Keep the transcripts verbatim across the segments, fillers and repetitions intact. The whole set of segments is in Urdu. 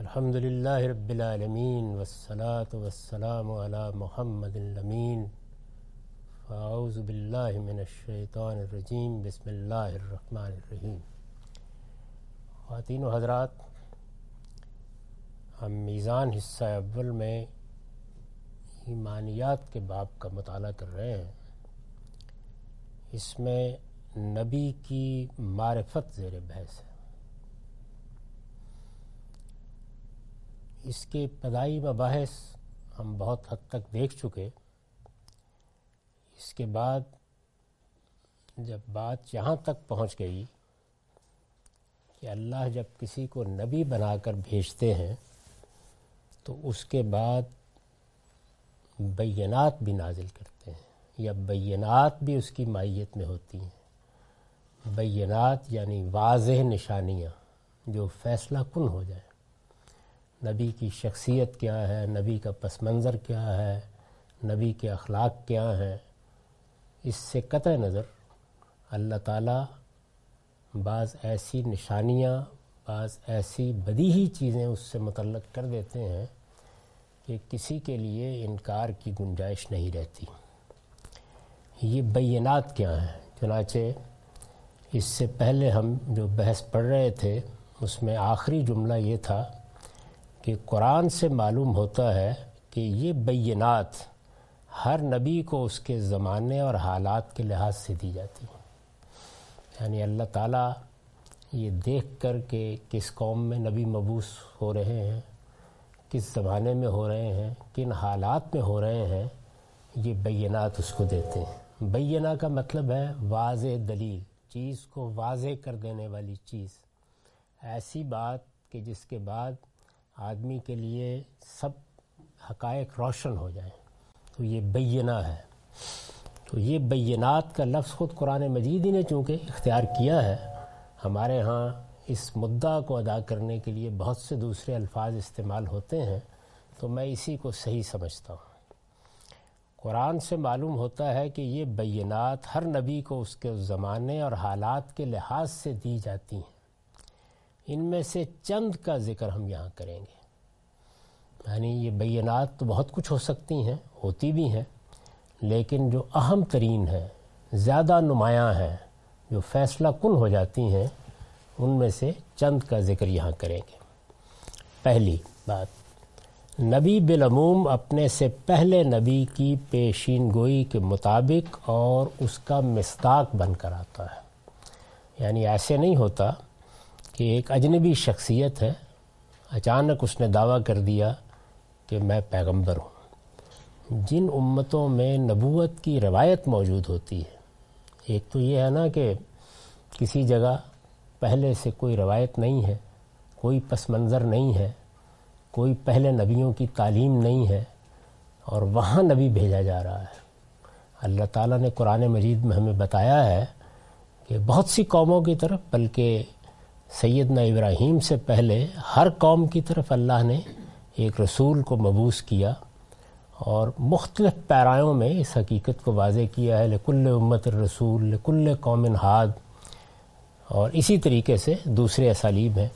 الحمد للہ رب العالمین والصلاة والسلام علی محمد الامین فاعوذ باللہ من الشیطان الرجیم بسم اللہ الرحمن الرحیم۔ خواتین و حضرات، ہم میزان حصہ اول میں ایمانیات کے باب کا مطالعہ کر رہے ہیں۔ اس میں نبی کی معرفت زیر بحث ہے۔ اس کے ابتدائی مباحث ہم بہت حد تک دیکھ چکے۔ اس کے بعد جب بات یہاں تک پہنچ گئی کہ اللہ جب کسی کو نبی بنا کر بھیجتے ہیں تو اس کے بعد بینات بھی نازل کرتے ہیں، یا بینات بھی اس کی مائیت میں ہوتی ہیں۔ بینات یعنی واضح نشانیاں جو فیصلہ کن ہو جائیں۔ نبی کی شخصیت کیا ہے، نبی کا پس منظر کیا ہے، نبی کے اخلاق کیا ہیں، اس سے قطع نظر اللہ تعالیٰ بعض ایسی نشانیاں، بعض ایسی بدیہی چیزیں اس سے متعلق کر دیتے ہیں کہ کسی کے لیے انکار کی گنجائش نہیں رہتی۔ یہ بینات کیا ہیں؟ چنانچہ اس سے پہلے ہم جو بحث پڑھ رہے تھے اس میں آخری جملہ یہ تھا کہ قرآن سے معلوم ہوتا ہے کہ یہ بینات ہر نبی کو اس کے زمانے اور حالات کے لحاظ سے دی جاتی ہیں۔ یعنی اللہ تعالیٰ یہ دیکھ کر کہ کس قوم میں نبی مبعوث ہو رہے ہیں، کس زمانے میں ہو رہے ہیں، کن حالات میں ہو رہے ہیں، یہ بینات اس کو دیتے ہیں۔ بینہ کا مطلب ہے واضح دلیل، چیز کو واضح کر دینے والی چیز، ایسی بات کہ جس کے بعد آدمی کے لیے سب حقائق روشن ہو جائیں، تو یہ بینہ ہے۔ تو یہ بینات کا لفظ خود قرآن مجید ہی نے چونکہ اختیار کیا ہے، ہمارے ہاں اس مدعا کو ادا کرنے کے لیے بہت سے دوسرے الفاظ استعمال ہوتے ہیں، تو میں اسی کو صحیح سمجھتا ہوں۔ قرآن سے معلوم ہوتا ہے کہ یہ بینات ہر نبی کو اس کے زمانے اور حالات کے لحاظ سے دی جاتی ہیں۔ ان میں سے چند کا ذکر ہم یہاں کریں گے۔ یعنی یہ بینات تو بہت کچھ ہو سکتی ہیں، ہوتی بھی ہیں، لیکن جو اہم ترین ہیں، زیادہ نمایاں ہیں، جو فیصلہ کن ہو جاتی ہیں، ان میں سے چند کا ذکر یہاں کریں گے۔ پہلی بات، نبی بالعموم اپنے سے پہلے نبی کی پیشین گوئی کے مطابق اور اس کا مصداق بن کر آتا ہے۔ یعنی ایسے نہیں ہوتا کہ ایک اجنبی شخصیت ہے، اچانک اس نے دعویٰ کر دیا کہ میں پیغمبر ہوں۔ جن امتوں میں نبوت کی روایت موجود ہوتی ہے، ایک تو یہ ہے نا کہ کسی جگہ پہلے سے کوئی روایت نہیں ہے، کوئی پس منظر نہیں ہے، کوئی پہلے نبیوں کی تعلیم نہیں ہے، اور وہاں نبی بھیجا جا رہا ہے۔ اللہ تعالیٰ نے قرآن مجید میں ہمیں بتایا ہے کہ بہت سی قوموں کی طرف، بلکہ سیدنا ابراہیم سے پہلے ہر قوم کی طرف اللہ نے ایک رسول کو مبعوث کیا، اور مختلف پیرایوں میں اس حقیقت کو واضح کیا ہے، لکل امت الرسول لکل قوم ہاد، اور اسی طریقے سے دوسرے اسالیب ہیں۔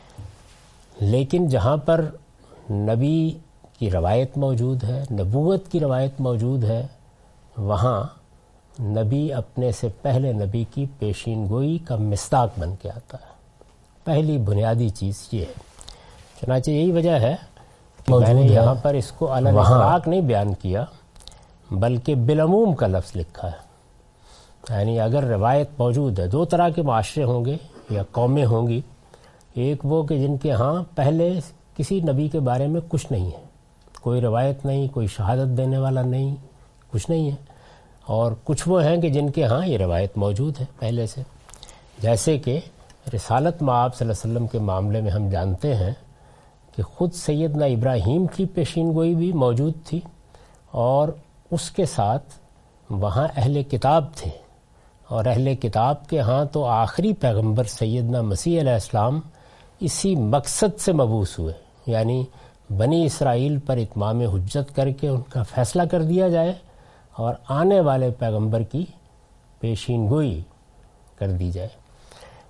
لیکن جہاں پر نبی کی روایت موجود ہے، نبوت کی روایت موجود ہے، وہاں نبی اپنے سے پہلے نبی کی پیشین گوئی کا مصداق بن کے آتا ہے۔ پہلی بنیادی چیز یہ ہے۔ چنانچہ یہی وجہ ہے کہ میں نے یہاں پر اس کو علی الاطلاق نہیں بیان کیا، بلکہ بالعموم کا لفظ لکھا ہے۔ یعنی اگر روایت موجود ہے، دو طرح کے معاشرے ہوں گے یا قومیں ہوں گی، ایک وہ کہ جن کے ہاں پہلے کسی نبی کے بارے میں کچھ نہیں ہے، کوئی روایت نہیں، کوئی شہادت دینے والا نہیں، کچھ نہیں ہے، اور کچھ وہ ہیں کہ جن کے ہاں یہ روایت موجود ہے پہلے سے۔ جیسے کہ رسالت مآب صلی اللہ علیہ وسلم کے معاملے میں ہم جانتے ہیں کہ خود سیدنا ابراہیم کی پیشین گوئی بھی موجود تھی، اور اس کے ساتھ وہاں اہل کتاب تھے، اور اہل کتاب کے ہاں تو آخری پیغمبر سیدنا مسیح علیہ السلام اسی مقصد سے مبعوث ہوئے، یعنی بنی اسرائیل پر اتمام حجت کر کے ان کا فیصلہ کر دیا جائے اور آنے والے پیغمبر کی پیشین گوئی کر دی جائے۔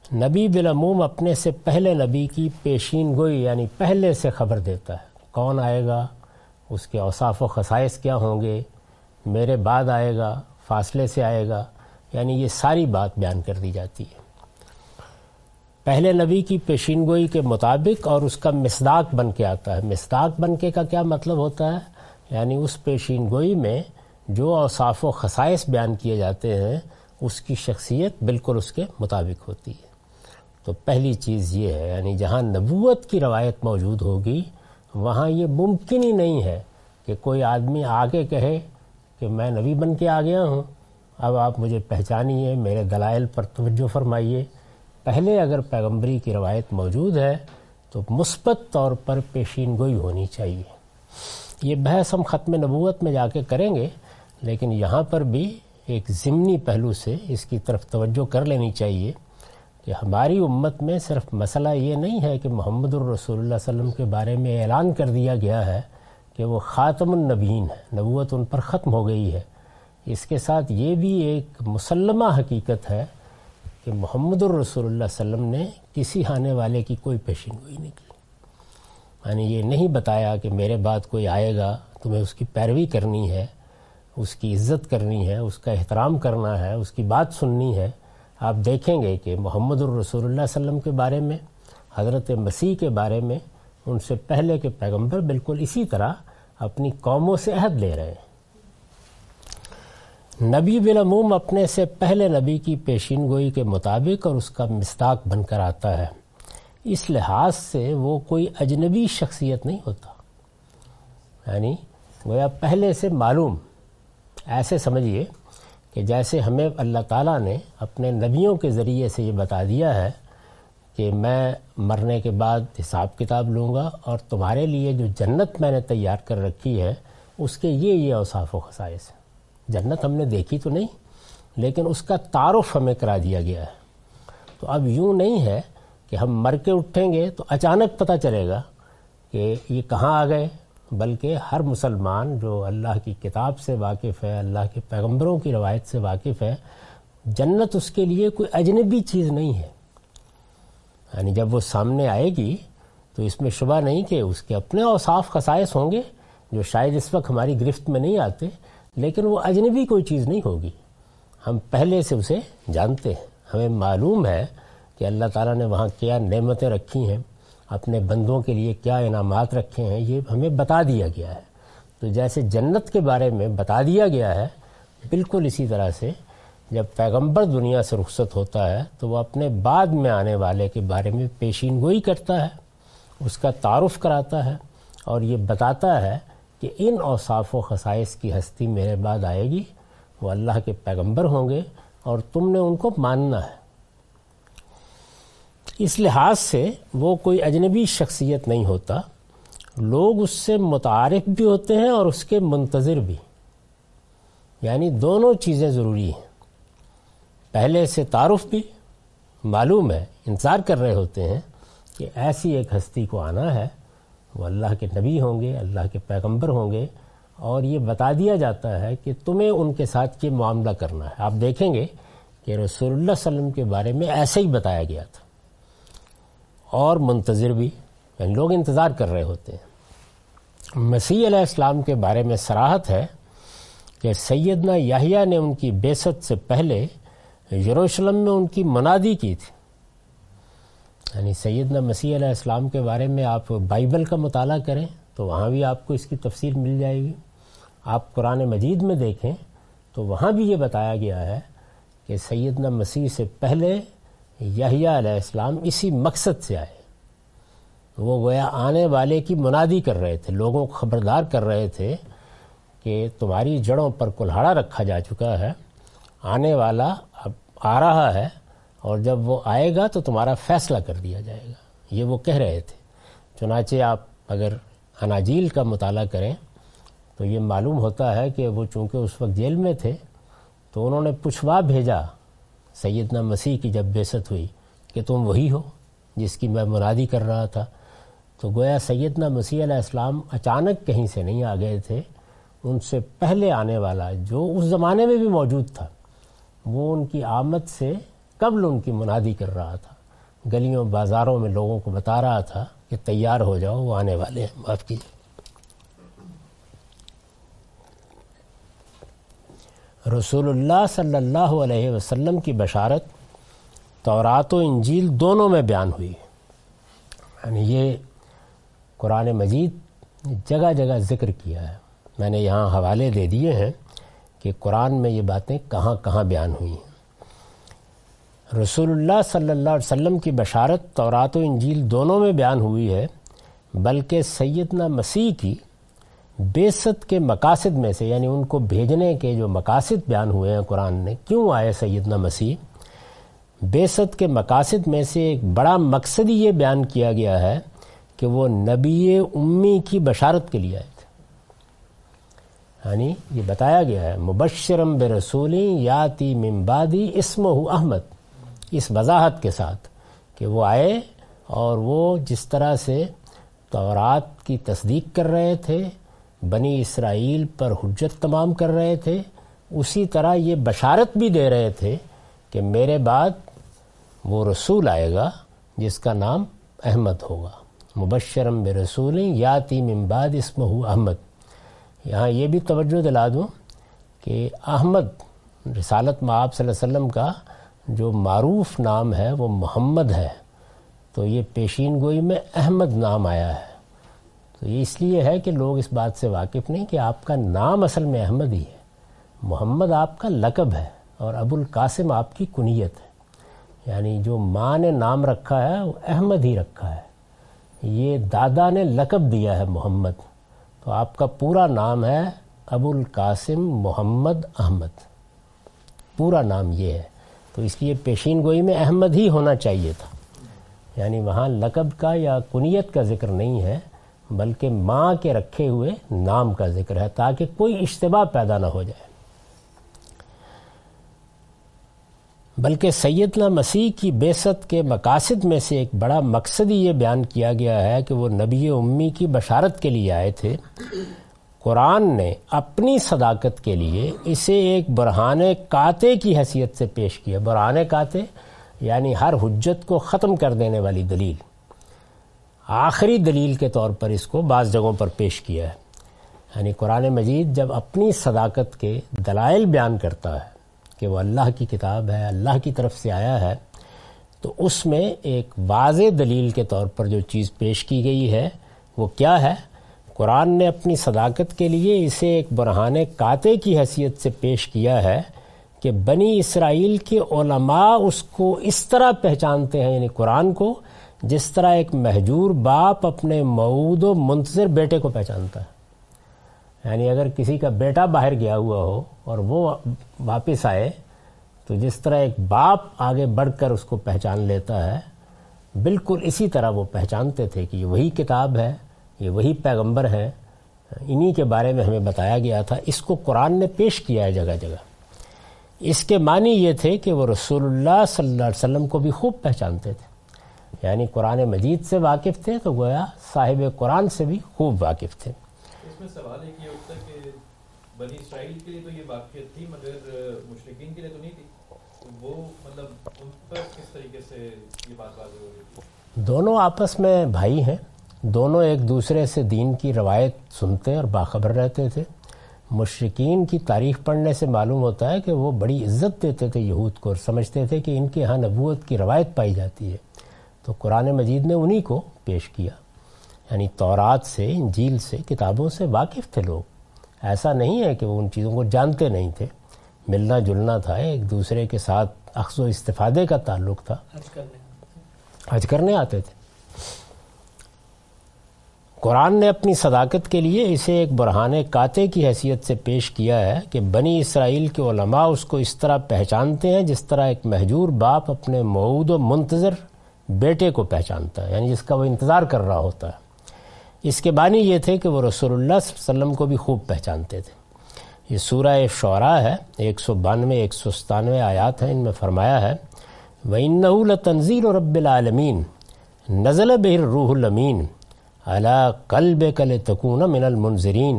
نبی بالعموم اپنے سے پہلے نبی کی پیشین گوئی یعنی پہلے سے خبر دیتا ہے، کون آئے گا، اس کے اوصاف و خصائص کیا ہوں گے، میرے بعد آئے گا، فاصلے سے آئے گا، یعنی یہ ساری بات بیان کر دی جاتی ہے پہلے نبی کی پیشین گوئی کے مطابق، اور اس کا مصداق بن کے آتا ہے۔ مصداق بن کے کا کیا مطلب ہوتا ہے؟ یعنی اس پیشین گوئی میں جو اوصاف و خصائص بیان کیے جاتے ہیں اس کی شخصیت بالکل اس کے مطابق ہوتی ہے۔ تو پہلی چیز یہ ہے، یعنی جہاں نبوت کی روایت موجود ہوگی وہاں یہ ممکن ہی نہیں ہے کہ کوئی آدمی آگے کہے کہ میں نبی بن کے آ گیا ہوں، اب آپ مجھے پہچانیے، میرے دلائل پر توجہ فرمائیے۔ پہلے اگر پیغمبری کی روایت موجود ہے تو مثبت طور پر پیشین گوئی ہونی چاہیے۔ یہ بحث ہم ختم نبوت میں جا کے کریں گے، لیکن یہاں پر بھی ایک ضمنی پہلو سے اس کی طرف توجہ کر لینی چاہیے کہ ہماری امت میں صرف مسئلہ یہ نہیں ہے کہ محمد الرسول اللہ صلی اللہ علیہ وسلم کے بارے میں اعلان کر دیا گیا ہے کہ وہ خاتم النبیین ہے، نبوت ان پر ختم ہو گئی ہے، اس کے ساتھ یہ بھی ایک مسلمہ حقیقت ہے کہ محمد الرسول اللہ صلی اللہ علیہ وسلم نے کسی آنے والے کی کوئی پیشین گوئی نہیں کی، یعنی یہ نہیں بتایا کہ میرے بعد کوئی آئے گا، تمہیں اس کی پیروی کرنی ہے، اس کی عزت کرنی ہے، اس کا احترام کرنا ہے، اس کی بات سننی ہے۔ آپ دیکھیں گے کہ محمد الرسول اللہ صلی اللہ علیہ وسلم کے بارے میں، حضرت مسیح کے بارے میں ان سے پہلے کے پیغمبر بالکل اسی طرح اپنی قوموں سے عہد لے رہے ہیں۔ نبی بالعموم اپنے سے پہلے نبی کی پیشین گوئی کے مطابق اور اس کا مصداق بن کر آتا ہے، اس لحاظ سے وہ کوئی اجنبی شخصیت نہیں ہوتا، یعنی گویا پہلے سے معلوم۔ ایسے سمجھیے کہ جیسے ہمیں اللہ تعالیٰ نے اپنے نبیوں کے ذریعے سے یہ بتا دیا ہے کہ میں مرنے کے بعد حساب کتاب لوں گا اور تمہارے لیے جو جنت میں نے تیار کر رکھی ہے اس کے یہ یہ اوصاف و خصائص ہیں۔ جنت ہم نے دیکھی تو نہیں، لیکن اس کا تعارف ہمیں کرا دیا گیا ہے۔ تو اب یوں نہیں ہے کہ ہم مر کے اٹھیں گے تو اچانک پتہ چلے گا کہ یہ کہاں آ گئے، بلکہ ہر مسلمان جو اللہ کی کتاب سے واقف ہے، اللہ کے پیغمبروں کی روایت سے واقف ہے، جنت اس کے لیے کوئی اجنبی چیز نہیں ہے۔ یعنی جب وہ سامنے آئے گی تو اس میں شبہ نہیں کہ اس کے اپنے اوصاف خصائص ہوں گے جو شاید اس وقت ہماری گرفت میں نہیں آتے، لیکن وہ اجنبی کوئی چیز نہیں ہوگی، ہم پہلے سے اسے جانتے ہیں۔ ہمیں معلوم ہے کہ اللہ تعالیٰ نے وہاں کیا نعمتیں رکھی ہیں، اپنے بندوں کے لیے کیا انعامات رکھے ہیں، یہ ہمیں بتا دیا گیا ہے۔ تو جیسے جنت کے بارے میں بتا دیا گیا ہے، بالکل اسی طرح سے جب پیغمبر دنیا سے رخصت ہوتا ہے تو وہ اپنے بعد میں آنے والے کے بارے میں پیشین گوئی کرتا ہے، اس کا تعارف کراتا ہے اور یہ بتاتا ہے کہ ان اوصاف و خصائص کی ہستی میرے بعد آئے گی، وہ اللہ کے پیغمبر ہوں گے اور تم نے ان کو ماننا ہے۔ اس لحاظ سے وہ کوئی اجنبی شخصیت نہیں ہوتا، لوگ اس سے متعارف بھی ہوتے ہیں اور اس کے منتظر بھی، یعنی دونوں چیزیں ضروری ہیں۔ پہلے سے تعارف بھی معلوم ہے، انتظار کر رہے ہوتے ہیں کہ ایسی ایک ہستی کو آنا ہے، وہ اللہ کے نبی ہوں گے، اللہ کے پیغمبر ہوں گے، اور یہ بتا دیا جاتا ہے کہ تمہیں ان کے ساتھ یہ معاملہ کرنا ہے۔ آپ دیکھیں گے کہ رسول اللہ صلی اللہ علیہ وسلم کے بارے میں ایسے ہی بتایا گیا تھا، اور منتظر بھی، یعنی لوگ انتظار کر رہے ہوتے ہیں۔ مسیح علیہ السلام کے بارے میں صراحت ہے کہ سیدنا یحییٰ نے ان کی بعثت سے پہلے یروشلم میں ان کی منادی کی تھی۔ یعنی سیدنا مسیح علیہ السلام کے بارے میں آپ بائبل کا مطالعہ کریں تو وہاں بھی آپ کو اس کی تفصیل مل جائے گی۔ آپ قرآن مجید میں دیکھیں تو وہاں بھی یہ بتایا گیا ہے کہ سیدنا مسیح سے پہلے یحییٰ علیہ السلام اسی مقصد سے آئے، وہ گویا آنے والے کی منادی کر رہے تھے، لوگوں کو خبردار کر رہے تھے کہ تمہاری جڑوں پر کلہاڑا رکھا جا چکا ہے، آنے والا اب آ رہا ہے، اور جب وہ آئے گا تو تمہارا فیصلہ کر دیا جائے گا، یہ وہ کہہ رہے تھے۔ چنانچہ آپ اگر اناجیل کا مطالعہ کریں تو یہ معلوم ہوتا ہے کہ وہ چونکہ اس وقت جیل میں تھے تو انہوں نے پوچھوا بھیجا سیدنا مسیح کی جب بعثت ہوئی کہ تم وہی ہو جس کی میں منادی کر رہا تھا۔ تو گویا سیدنا مسیح علیہ السلام اچانک کہیں سے نہیں آ گئے تھے، ان سے پہلے آنے والا جو اس زمانے میں بھی موجود تھا وہ ان کی آمد سے قبل ان کی منادی کر رہا تھا۔ گلیوں بازاروں میں لوگوں کو بتا رہا تھا کہ تیار ہو جاؤ، وہ آنے والے ہیں. معاف کیجیے. رسول اللہ صلی اللہ علیہ وسلم کی بشارت تورات و انجیل دونوں میں بیان ہوئی. یعنی یہ قرآن مجید جگہ جگہ ذکر کیا ہے. میں نے یہاں حوالے دے دیے ہیں کہ قرآن میں یہ باتیں کہاں کہاں بیان ہوئی ہیں. رسول اللہ صلی اللہ علیہ وسلم کی بشارت تورات و انجیل دونوں میں بیان ہوئی ہے، بلکہ سیدنا مسیح کی بعثت کے مقاصد میں سے، یعنی ان کو بھیجنے کے جو مقاصد بیان ہوئے ہیں قرآن نے، کیوں آئے سیدنا مسیح، بعثت کے مقاصد میں سے ایک بڑا مقصد یہ بیان کیا گیا ہے کہ وہ نبی امی کی بشارت کے لیے آئے تھے. یعنی یہ بتایا گیا ہے مبشرم برسول یاتی من بعدی اسمہ احمد، اس وضاحت کے ساتھ کہ وہ آئے اور وہ جس طرح سے تورات کی تصدیق کر رہے تھے، بنی اسرائیل پر حجت تمام کر رہے تھے، اسی طرح یہ بشارت بھی دے رہے تھے کہ میرے بعد وہ رسول آئے گا جس کا نام احمد ہوگا. مبشرم برسول یاتی من بعد اسمہ احمد. یہاں یہ بھی توجہ دلا دوں کہ احمد رسالت مآب صلی اللہ علیہ وسلم کا جو معروف نام ہے وہ محمد ہے، تو یہ پیشین گوئی میں احمد نام آیا ہے. تو یہ اس لیے ہے کہ لوگ اس بات سے واقف نہیں کہ آپ کا نام اصل میں احمد ہی ہے. محمد آپ کا لقب ہے اور ابو القاسم آپ کی کنیت ہے. یعنی جو ماں نے نام رکھا ہے وہ احمد ہی رکھا ہے، یہ دادا نے لقب دیا ہے محمد. تو آپ کا پورا نام ہے ابو القاسم محمد احمد، پورا نام یہ ہے. تو اس لیے پیشین گوئی میں احمد ہی ہونا چاہیے تھا. یعنی وہاں لقب کا یا کنیت کا ذکر نہیں ہے، بلکہ ماں کے رکھے ہوئے نام کا ذکر ہے تاکہ کوئی اشتباہ پیدا نہ ہو جائے. بلکہ سیدنا مسیح کی بعثت کے مقاصد میں سے ایک بڑا مقصد یہ بیان کیا گیا ہے کہ وہ نبی امی کی بشارت کے لیے آئے تھے. قرآن نے اپنی صداقت کے لیے اسے ایک برہان قاطع کی حیثیت سے پیش کیا. برہان قاطع یعنی ہر حجت کو ختم کر دینے والی دلیل، آخری دلیل کے طور پر اس کو بعض جگہوں پر پیش کیا ہے. یعنی قرآن مجید جب اپنی صداقت کے دلائل بیان کرتا ہے کہ وہ اللہ کی کتاب ہے، اللہ کی طرف سے آیا ہے، تو اس میں ایک واضح دلیل کے طور پر جو چیز پیش کی گئی ہے وہ کیا ہے؟ قرآن نے اپنی صداقت کے لیے اسے ایک برہان قاطع کی حیثیت سے پیش کیا ہے کہ بنی اسرائیل کے علماء اس کو اس طرح پہچانتے ہیں، یعنی قرآن کو، جس طرح ایک مہجور باپ اپنے موعود و منتظر بیٹے کو پہچانتا ہے. یعنی اگر کسی کا بیٹا باہر گیا ہوا ہو اور وہ واپس آئے تو جس طرح ایک باپ آگے بڑھ کر اس کو پہچان لیتا ہے، بالکل اسی طرح وہ پہچانتے تھے کہ یہ وہی کتاب ہے، یہ وہی پیغمبر ہیں، انہی کے بارے میں ہمیں بتایا گیا تھا. اس کو قرآن نے پیش کیا ہے جگہ جگہ. اس کے معنی یہ تھے کہ وہ رسول اللہ صلی اللہ علیہ وسلم کو بھی خوب پہچانتے تھے. یعنی قرآن مجید سے واقف تھے تو گویا صاحب قرآن سے بھی خوب واقف تھے. اس میں سوال ایک یہ اٹھتا ہے کہ بنی اسرائیل کے لیے تو یہ واقعیت تھی مگر مشرکین کے لیے تو نہیں تھی. وہ مطلب ان پر کس طریقے سے یہ بات واضح ہو رہی تھی؟ دونوں آپس میں بھائی ہیں، دونوں ایک دوسرے سے دین کی روایت سنتے اور باخبر رہتے تھے. مشرکین کی تاریخ پڑھنے سے معلوم ہوتا ہے کہ وہ بڑی عزت دیتے تھے یہود کو اور سمجھتے تھے کہ ان کے ہاں نبوت کی روایت پائی جاتی ہے. تو قرآن مجید نے انہی کو پیش کیا. یعنی تورات سے، انجیل سے، کتابوں سے واقف تھے لوگ. ایسا نہیں ہے کہ وہ ان چیزوں کو جانتے نہیں تھے. ملنا جلنا تھا، ایک دوسرے کے ساتھ اخذ و استفادے کا تعلق تھا. حج کرنے آتے تھے. قرآن نے اپنی صداقت کے لیے اسے ایک برہان قاطع کی حیثیت سے پیش کیا ہے کہ بنی اسرائیل کے علماء اس کو اس طرح پہچانتے ہیں جس طرح ایک مہجور باپ اپنے موعود و منتظر بیٹے کو پہچانتا ہے، یعنی جس کا وہ انتظار کر رہا ہوتا ہے. اس کے معنی یہ تھے کہ وہ رسول اللہ صلی اللہ علیہ وسلم کو بھی خوب پہچانتے تھے. یہ سورہ شعراء ہے، ایک سو بانوے ایک سو ستانوے آیات ہیں. ان میں فرمایا ہے وَإِنَّهُ لَتَنزِيلُ رَبِّ الْعَالَمِينَ نَزَلَ بِهِ الرُّوحُ الْأَمِينُ عَلَى قَلْبِكَ لِتَكُونَ مِنَ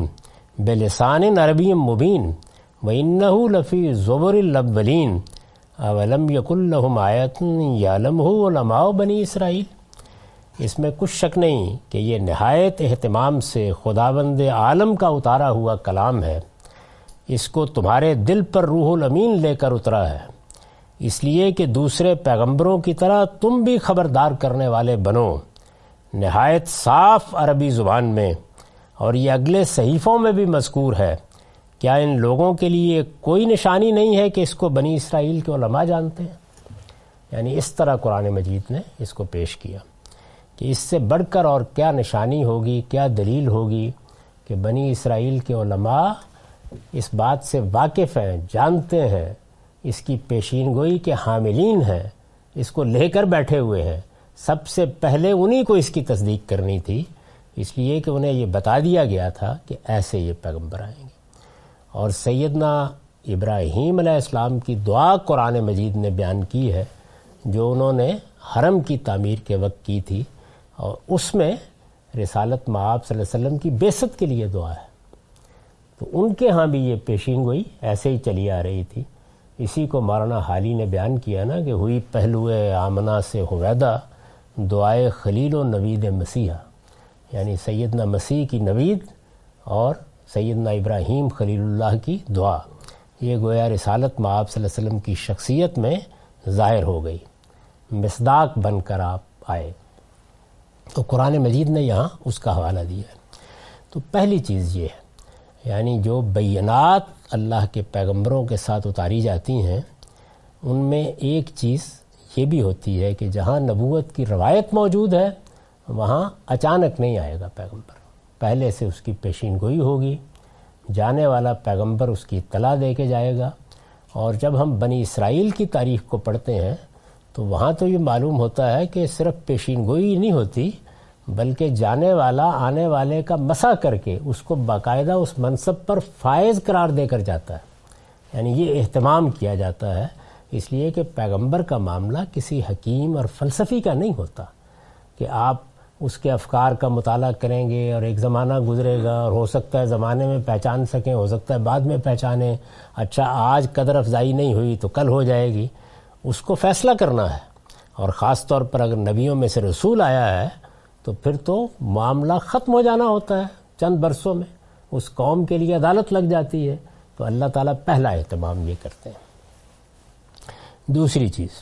الْمُنذِرِينَ بِلِسَانٍ عَرَبِيٍّ مُبِينٍ وَإِنَّهُ لَفِي زُبُرِ الْأَوَّلِينَ اولم یکن لہم آیۃ یعلمہ علماء بنی اسرائیل. اس میں کچھ شک نہیں کہ یہ نہایت اہتمام سے خداوند عالم کا اتارا ہوا کلام ہے. اس کو تمہارے دل پر روح الامین لے کر اترا ہے، اس لیے کہ دوسرے پیغمبروں کی طرح تم بھی خبردار کرنے والے بنو، نہایت صاف عربی زبان میں، اور یہ اگلے صحیفوں میں بھی مذکور ہے. کیا ان لوگوں کے لیے کوئی نشانی نہیں ہے کہ اس کو بنی اسرائیل کے علماء جانتے ہیں؟ یعنی اس طرح قرآن مجید نے اس کو پیش کیا کہ اس سے بڑھ کر اور کیا نشانی ہوگی، کیا دلیل ہوگی کہ بنی اسرائیل کے علماء اس بات سے واقف ہیں، جانتے ہیں، اس کی پیشین گوئی کے حاملین ہیں، اس کو لے کر بیٹھے ہوئے ہیں. سب سے پہلے انہی کو اس کی تصدیق کرنی تھی، اس لیے کہ انہیں یہ بتا دیا گیا تھا کہ ایسے یہ پیغمبر آئیں گے. اور سیدنا ابراہیم علیہ السلام کی دعا قرآن مجید نے بیان کی ہے جو انہوں نے حرم کی تعمیر کے وقت کی تھی، اور اس میں رسالت مآب صلی اللہ علیہ وسلم کی بعثت کے لیے دعا ہے. تو ان کے ہاں بھی یہ پیشین گوئی ایسے ہی چلی آ رہی تھی. اسی کو مولانا حالی نے بیان کیا نا کہ ہوئی پہلوئے آمنہ سے ہویدا دعائے خلیل و نوید مسیحا، یعنی سیدنا مسیح کی نوید اور سیدنا ابراہیم خلیل اللہ کی دعا، یہ گویا رسالت مآب صلی اللہ علیہ وسلم کی شخصیت میں ظاہر ہو گئی، مصداق بن کر آپ آئے. تو قرآن مجید نے یہاں اس کا حوالہ دیا ہے. تو پہلی چیز یہ ہے، یعنی جو بینات اللہ کے پیغمبروں کے ساتھ اتاری جاتی ہیں ان میں ایک چیز یہ بھی ہوتی ہے کہ جہاں نبوت کی روایت موجود ہے وہاں اچانک نہیں آئے گا پیغمبر، پہلے سے اس کی پیشین گوئی ہوگی، جانے والا پیغمبر اس کی اطلاع دے کے جائے گا. اور جب ہم بنی اسرائیل کی تاریخ کو پڑھتے ہیں تو وہاں تو یہ معلوم ہوتا ہے کہ صرف پیشین گوئی نہیں ہوتی بلکہ جانے والا آنے والے کا مسح کر کے اس کو باقاعدہ اس منصب پر فائز قرار دے کر جاتا ہے. یعنی یہ اہتمام کیا جاتا ہے، اس لیے کہ پیغمبر کا معاملہ کسی حکیم اور فلسفی کا نہیں ہوتا کہ آپ اس کے افکار کا مطالعہ کریں گے اور ایک زمانہ گزرے گا اور ہو سکتا ہے زمانے میں پہچان سکیں، ہو سکتا ہے بعد میں پہچانیں، اچھا آج قدر افزائی نہیں ہوئی تو کل ہو جائے گی. اس کو فیصلہ کرنا ہے. اور خاص طور پر اگر نبیوں میں سے رسول آیا ہے تو پھر تو معاملہ ختم ہو جانا ہوتا ہے، چند برسوں میں اس قوم کے لیے عدالت لگ جاتی ہے. تو اللہ تعالیٰ پہلا اہتمام یہ کرتے ہیں. دوسری چیز،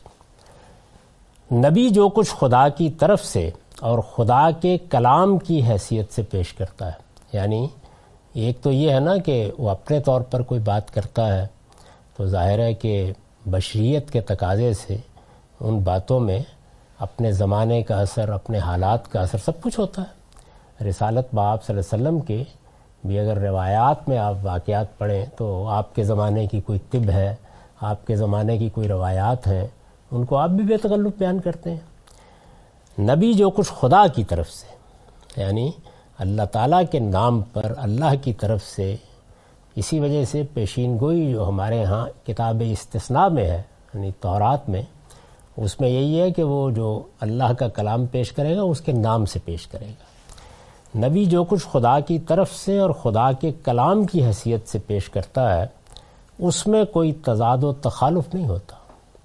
نبی جو کچھ خدا کی طرف سے اور خدا کے کلام کی حیثیت سے پیش کرتا ہے، یعنی ایک تو یہ ہے نا کہ وہ اپنے طور پر کوئی بات کرتا ہے تو ظاہر ہے کہ بشریت کے تقاضے سے ان باتوں میں اپنے زمانے کا اثر، اپنے حالات کا اثر سب کچھ ہوتا ہے. رسالت مآب صلی اللہ علیہ وسلم کے بھی اگر روایات میں آپ واقعات پڑھیں تو آپ کے زمانے کی کوئی طب ہے، آپ کے زمانے کی کوئی روایات ہیں، ان کو آپ بھی بے تکلف بیان کرتے ہیں. نبی جو کچھ خدا کی طرف سے، یعنی اللہ تعالیٰ کے نام پر اللہ کی طرف سے، اسی وجہ سے پیشین گوئی جو ہمارے ہاں کتاب استثناء میں ہے یعنی تورات میں، اس میں یہی ہے کہ وہ جو اللہ کا کلام پیش کرے گا اس کے نام سے پیش کرے گا. نبی جو کچھ خدا کی طرف سے اور خدا کے کلام کی حیثیت سے پیش کرتا ہے اس میں کوئی تضاد و تخالف نہیں ہوتا.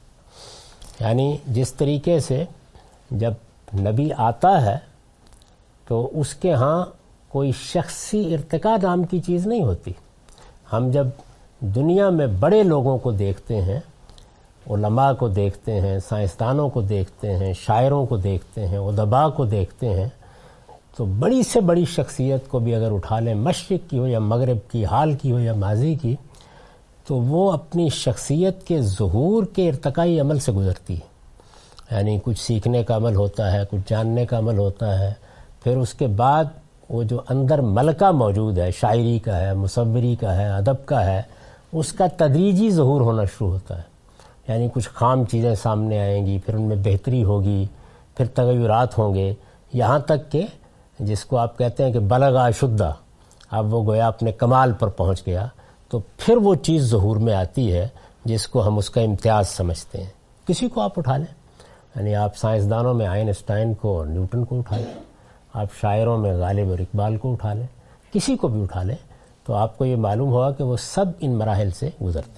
یعنی جس طریقے سے جب نبی آتا ہے تو اس کے ہاں کوئی شخصی ارتقاء نام کی چیز نہیں ہوتی. ہم جب دنیا میں بڑے لوگوں کو دیکھتے ہیں، علماء کو دیکھتے ہیں، سائنسدانوں کو دیکھتے ہیں، شاعروں کو دیکھتے ہیں، ادباء کو دیکھتے ہیں، تو بڑی سے بڑی شخصیت کو بھی اگر اٹھا لیں، مشرق کی ہو یا مغرب کی، حال کی ہو یا ماضی کی، تو وہ اپنی شخصیت کے ظہور کے ارتقائی عمل سے گزرتی ہے. یعنی کچھ سیکھنے کا عمل ہوتا ہے، کچھ جاننے کا عمل ہوتا ہے، پھر اس کے بعد وہ جو اندر ملکہ موجود ہے، شاعری کا ہے، مصوری کا ہے، ادب کا ہے، اس کا تدریجی ظہور ہونا شروع ہوتا ہے. یعنی کچھ خام چیزیں سامنے آئیں گی، پھر ان میں بہتری ہوگی، پھر تغیرات ہوں گے، یہاں تک کہ جس کو آپ کہتے ہیں کہ بلغ شدہ، اب وہ گویا اپنے کمال پر پہنچ گیا، تو پھر وہ چیز ظہور میں آتی ہے جس کو ہم اس کا امتیاز سمجھتے ہیں. کسی کو آپ اٹھا لیں، یعنی آپ سائنسدانوں میں آئنسٹائن کو اور نیوٹن کو اٹھا لیں، آپ شاعروں میں غالب اور اقبال کو اٹھا لیں، کسی کو بھی اٹھا لیں، تو آپ کو یہ معلوم ہوگا کہ وہ سب ان مراحل سے گزرتے ہیں.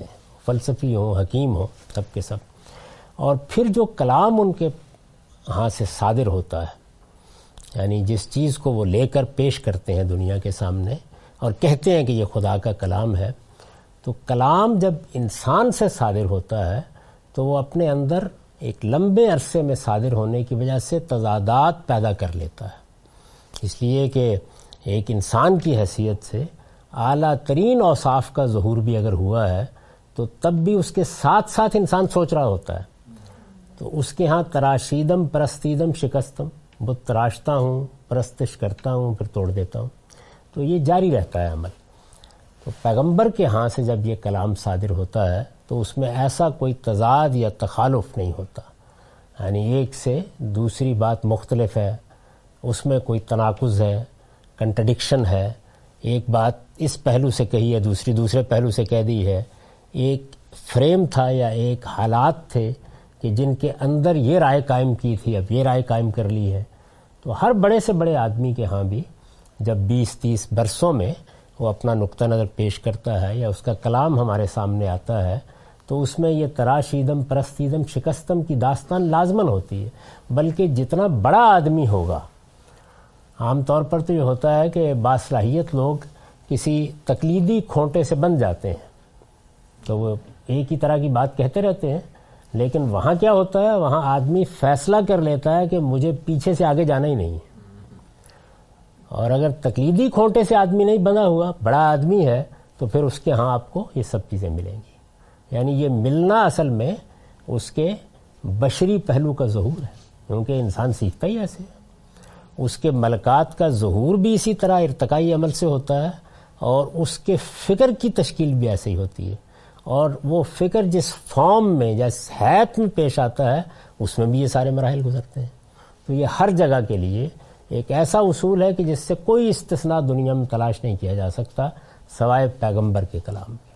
فلسفی ہوں، حکیم ہوں، سب کے سب. اور پھر جو کلام ان کے ہاں سے صادر ہوتا ہے، یعنی جس چیز کو وہ لے کر پیش کرتے ہیں دنیا کے سامنے اور کہتے ہیں کہ یہ خدا کا کلام ہے، تو کلام جب انسان سے صادر ہوتا ہے تو وہ اپنے اندر ایک لمبے عرصے میں صادر ہونے کی وجہ سے تضادات پیدا کر لیتا ہے. اس لیے کہ ایک انسان کی حیثیت سے اعلیٰ ترین اوصاف کا ظہور بھی اگر ہوا ہے تو تب بھی اس کے ساتھ ساتھ انسان سوچ رہا ہوتا ہے. تو اس کے ہاں تراشیدم پرستیدم شکستم، بت تراشتا ہوں، پرستش کرتا ہوں، پھر توڑ دیتا ہوں، تو یہ جاری رہتا ہے عمل. تو پیغمبر کے ہاں سے جب یہ کلام صادر ہوتا ہے تو اس میں ایسا کوئی تضاد یا تخالف نہیں ہوتا، یعنی ایک سے دوسری بات مختلف ہے، اس میں کوئی تناقض ہے، کنٹرڈکشن ہے، ایک بات اس پہلو سے کہی ہے دوسری دوسرے پہلو سے کہہ دی ہے. ایک فریم تھا یا ایک حالات تھے کہ جن کے اندر یہ رائے قائم کی تھی، اب یہ رائے قائم کر لی ہے. تو ہر بڑے سے بڑے آدمی کے ہاں بھی جب بیس تیس برسوں میں وہ اپنا نقطہ نظر پیش کرتا ہے یا اس کا کلام ہمارے سامنے آتا ہے تو اس میں یہ تراشیدم پرستیدم شکستم کی داستان لازماً ہوتی ہے. بلکہ جتنا بڑا آدمی ہوگا، عام طور پر تو یہ ہوتا ہے کہ باصلاحیت لوگ کسی تقلیدی کھونٹے سے بن جاتے ہیں تو وہ ایک ہی طرح کی بات کہتے رہتے ہیں، لیکن وہاں کیا ہوتا ہے، وہاں آدمی فیصلہ کر لیتا ہے کہ مجھے پیچھے سے آگے جانا ہی نہیں. اور اگر تقلیدی کھونٹے سے آدمی نہیں بنا ہوا، بڑا آدمی ہے، تو پھر اس کے ہاں آپ کو یہ سب چیزیں ملیں گی. یعنی یہ ملنا اصل میں اس کے بشری پہلو کا ظہور ہے، کیونکہ انسان سیکھتا ہی ایسے ہے. اس کے ملکات کا ظہور بھی اسی طرح ارتقائی عمل سے ہوتا ہے، اور اس کے فکر کی تشکیل بھی ایسے ہی ہوتی ہے. اور وہ فکر جس فارم میں جس حیثیت میں پیش آتا ہے اس میں بھی یہ سارے مراحل گزرتے ہیں. تو یہ ہر جگہ کے لیے ایک ایسا اصول ہے کہ جس سے کوئی استثناء دنیا میں تلاش نہیں کیا جا سکتا سوائے پیغمبر کے کلام کے.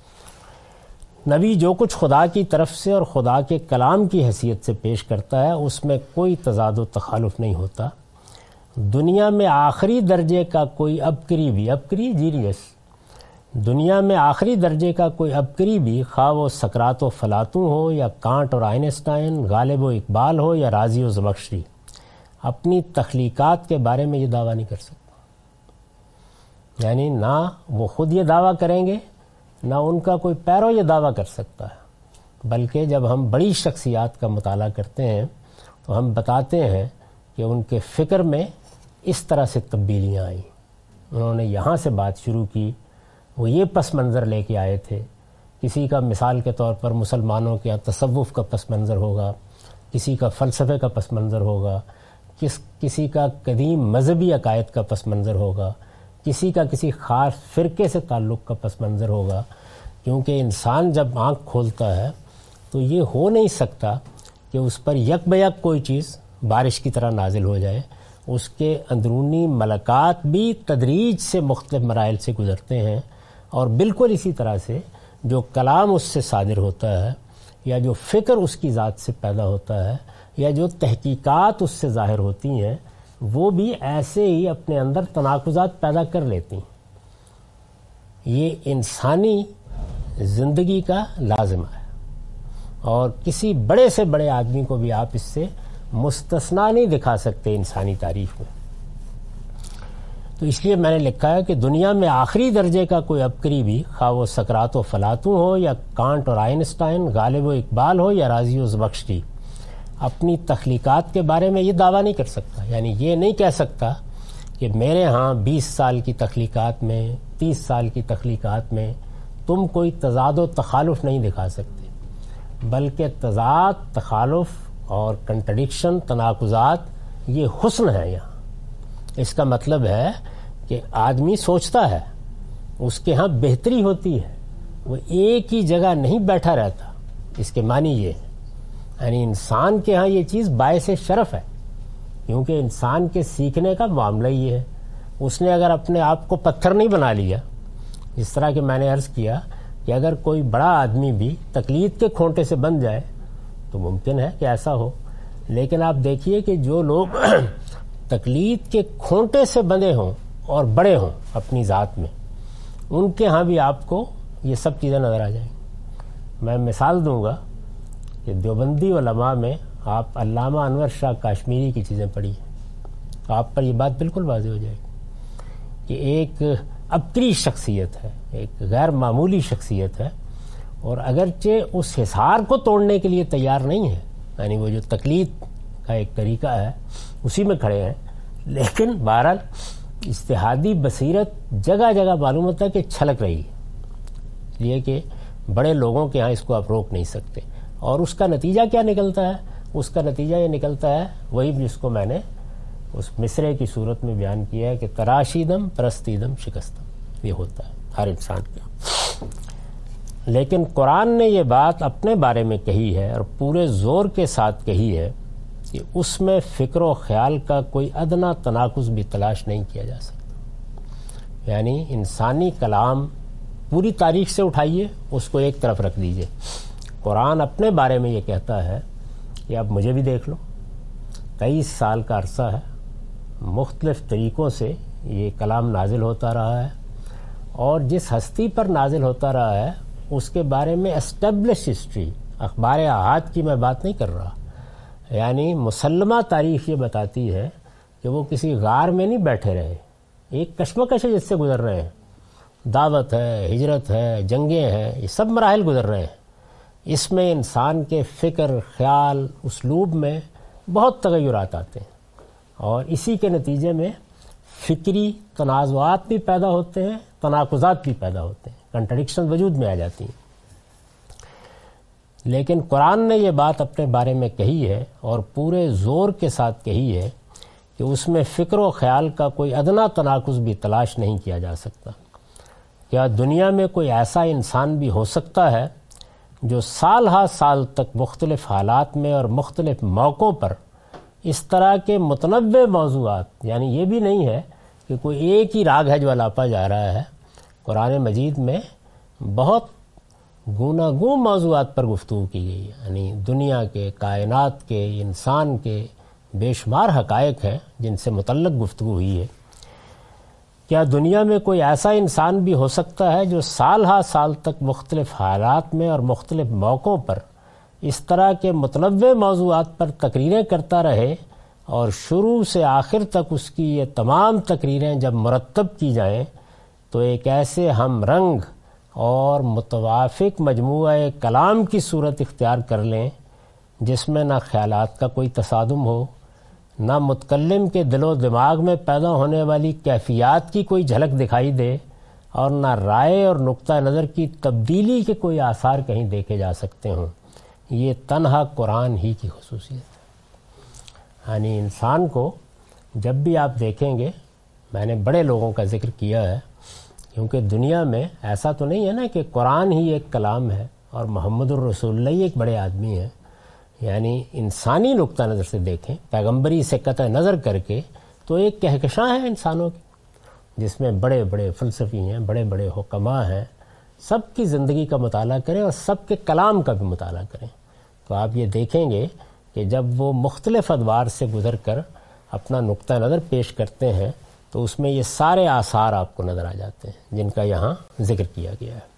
نبی جو کچھ خدا کی طرف سے اور خدا کے کلام کی حیثیت سے پیش کرتا ہے اس میں کوئی تضاد و تخالف نہیں ہوتا. دنیا میں آخری درجے کا کوئی ابکری بھی ابکری جیریس دنیا میں آخری درجے کا کوئی ابکری بھی، خواہ وہ سقراط و فلاطوں ہو یا کانٹ اور آئنسٹائن، غالب و اقبال ہو یا رازی و زمخشری، اپنی تخلیقات کے بارے میں یہ دعویٰ نہیں کر سکتا. یعنی نہ وہ خود یہ دعویٰ کریں گے، نہ ان کا کوئی پیرو یہ دعویٰ کر سکتا ہے. بلکہ جب ہم بڑی شخصیات کا مطالعہ کرتے ہیں تو ہم بتاتے ہیں کہ ان کے فکر میں اس طرح سے تبدیلیاں آئیں، انہوں نے یہاں سے بات شروع کی، وہ یہ پس منظر لے کے آئے تھے. کسی کا مثال کے طور پر مسلمانوں کے یہاں تصوف کا پس منظر ہوگا، کسی کا فلسفے کا پس منظر ہوگا، کس کسی کا قدیم مذہبی عقائد کا پس منظر ہوگا، کسی کا کسی خاص فرقے سے تعلق کا پس منظر ہوگا. کیونکہ انسان جب آنکھ کھولتا ہے تو یہ ہو نہیں سکتا کہ اس پر یک بیک کوئی چیز بارش کی طرح نازل ہو جائے. اس کے اندرونی ملکات بھی تدریج سے مختلف مراحل سے گزرتے ہیں، اور بالکل اسی طرح سے جو کلام اس سے صادر ہوتا ہے یا جو فکر اس کی ذات سے پیدا ہوتا ہے یا جو تحقیقات اس سے ظاہر ہوتی ہیں وہ بھی ایسے ہی اپنے اندر تناقضات پیدا کر لیتی ہیں. یہ انسانی زندگی کا لازمہ ہے، اور کسی بڑے سے بڑے آدمی کو بھی آپ اس سے مستثنا نہیں دکھا سکتے انسانی تاریخ میں. تو اس لیے میں نے لکھا ہے کہ دنیا میں آخری درجے کا کوئی ابکری بھی، خواہ وہ سقراط و فلاطوں ہو یا کانٹ اور آئنسٹائن، غالب و اقبال ہو یا رازی و زمخشری، اپنی تخلیقات کے بارے میں یہ دعویٰ نہیں کر سکتا. یعنی یہ نہیں کہہ سکتا کہ میرے ہاں بیس سال کی تخلیقات میں، تیس سال کی تخلیقات میں تم کوئی تضاد و تخالف نہیں دکھا سکتے، بلکہ تضاد، تخالف اور کنٹرڈکشن، تناقضات یہ حسن ہے. یہاں اس کا مطلب ہے کہ آدمی سوچتا ہے، اس کے ہاں بہتری ہوتی ہے، وہ ایک ہی جگہ نہیں بیٹھا رہتا. اس کے معنی یہ ہے، یعنی انسان کے ہاں یہ چیز باعث شرف ہے، کیونکہ انسان کے سیکھنے کا معاملہ یہ ہے. اس نے اگر اپنے آپ کو پتھر نہیں بنا لیا، جس طرح کہ میں نے عرض کیا کہ اگر کوئی بڑا آدمی بھی تقلید کے کھونٹے سے بن جائے تو ممکن ہے کہ ایسا ہو. لیکن آپ دیکھیے کہ جو لوگ تقلید کے کھونٹے سے بندے ہوں اور بڑے ہوں اپنی ذات میں، ان کے ہاں بھی آپ کو یہ سب چیزیں نظر آ جائیں. میں مثال دوں گا کہ دیوبندی علماء میں آپ علامہ انور شاہ کاشمیری کی چیزیں پڑھی، آپ پر یہ بات بالکل واضح ہو جائے گی کہ ایک عبقری شخصیت ہے، ایک غیر معمولی شخصیت ہے، اور اگرچہ اس حصار کو توڑنے کے لیے تیار نہیں ہے، یعنی وہ جو تقلید کا ایک طریقہ ہے اسی میں کھڑے ہیں، لیکن بہرحال اجتہادی بصیرت جگہ جگہ معلوم ہوتا ہے کہ چھلک رہی ہے، یہ کہ بڑے لوگوں کے ہاں اس کو آپ روک نہیں سکتے۔ اور اس کا نتیجہ کیا نکلتا ہے؟ اس کا نتیجہ یہ نکلتا ہے وہی جس کو میں نے اس مصرے کی صورت میں بیان کیا ہے کہ تراشیدم پرستیدم شکستم، یہ ہوتا ہے ہر انسان کا۔ لیکن قرآن نے یہ بات اپنے بارے میں کہی ہے اور پورے زور کے ساتھ کہی ہے کہ اس میں فکر و خیال کا کوئی ادنا تناقض بھی تلاش نہیں کیا جا سکتا، یعنی انسانی کلام پوری تاریخ سے اٹھائیے، اس کو ایک طرف رکھ دیجئے، قرآن اپنے بارے میں یہ کہتا ہے کہ اب مجھے بھی دیکھ لو، تیئیس سال کا عرصہ ہے، مختلف طریقوں سے یہ کلام نازل ہوتا رہا ہے، اور جس ہستی پر نازل ہوتا رہا ہے اس کے بارے میں اسٹیبلش ہسٹری، اخبار احاد کی میں بات نہیں کر رہا، یعنی مسلمہ تاریخ یہ بتاتی ہے کہ وہ کسی غار میں نہیں بیٹھے رہے، ایک کشمکش ہے جس سے گزر رہے ہیں، دعوت ہے، ہجرت ہے، جنگیں ہیں، یہ سب مراحل گزر رہے ہیں، اس میں انسان کے فکر، خیال، اسلوب میں بہت تغیرات آتے ہیں، اور اسی کے نتیجے میں فکری تنازعات بھی پیدا ہوتے ہیں، تناقضات بھی پیدا ہوتے ہیں، کنٹرڈکشن وجود میں آ جاتی ہیں۔ لیکن قرآن نے یہ بات اپنے بارے میں کہی ہے اور پورے زور کے ساتھ کہی ہے کہ اس میں فکر و خیال کا کوئی ادنا تناقض بھی تلاش نہیں کیا جا سکتا۔ کیا دنیا میں کوئی ایسا انسان بھی ہو سکتا ہے جو سال ہا سال تک مختلف حالات میں اور مختلف موقعوں پر اس طرح کے متنوع موضوعات، یعنی یہ بھی نہیں ہے کہ کوئی ایک ہی راگ ہے جو الاپا جا رہا ہے، قرآن مجید میں بہت گوناگون موضوعات پر گفتگو کی گئی ہے، یعنی دنیا کے، کائنات کے، انسان کے بے شمار حقائق ہیں جن سے متعلق گفتگو ہوئی ہے۔ کیا دنیا میں کوئی ایسا انسان بھی ہو سکتا ہے جو سال ہا سال تک مختلف حالات میں اور مختلف موقعوں پر اس طرح کے متنوع موضوعات پر تقریریں کرتا رہے، اور شروع سے آخر تک اس کی یہ تمام تقریریں جب مرتب کی جائیں تو ایک ایسے ہم رنگ اور متوافق مجموعہ کلام کی صورت اختیار کر لیں جس میں نہ خیالات کا کوئی تصادم ہو، نہ متکلم کے دل و دماغ میں پیدا ہونے والی کیفیات کی کوئی جھلک دکھائی دے، اور نہ رائے اور نقطہ نظر کی تبدیلی کے کوئی آثار کہیں دیکھے جا سکتے ہوں۔ یہ تنہا قرآن ہی کی خصوصیت ہے، یعنی انسان کو جب بھی آپ دیکھیں گے، میں نے بڑے لوگوں کا ذکر کیا ہے کیونکہ دنیا میں ایسا تو نہیں ہے نا کہ قرآن ہی ایک کلام ہے اور محمد الرسول اللہ ایک بڑے آدمی ہیں، یعنی انسانی نقطہ نظر سے دیکھیں، پیغمبری سے قطع نظر کر کے، تو ایک کہکشاں ہے انسانوں کی جس میں بڑے بڑے فلسفی ہیں، بڑے بڑے حکماء ہیں، سب کی زندگی کا مطالعہ کریں اور سب کے کلام کا بھی مطالعہ کریں تو آپ یہ دیکھیں گے کہ جب وہ مختلف ادوار سے گزر کر اپنا نقطہ نظر پیش کرتے ہیں تو اس میں یہ سارے آثار آپ کو نظر آ جاتے ہیں جن کا یہاں ذکر کیا گیا ہے۔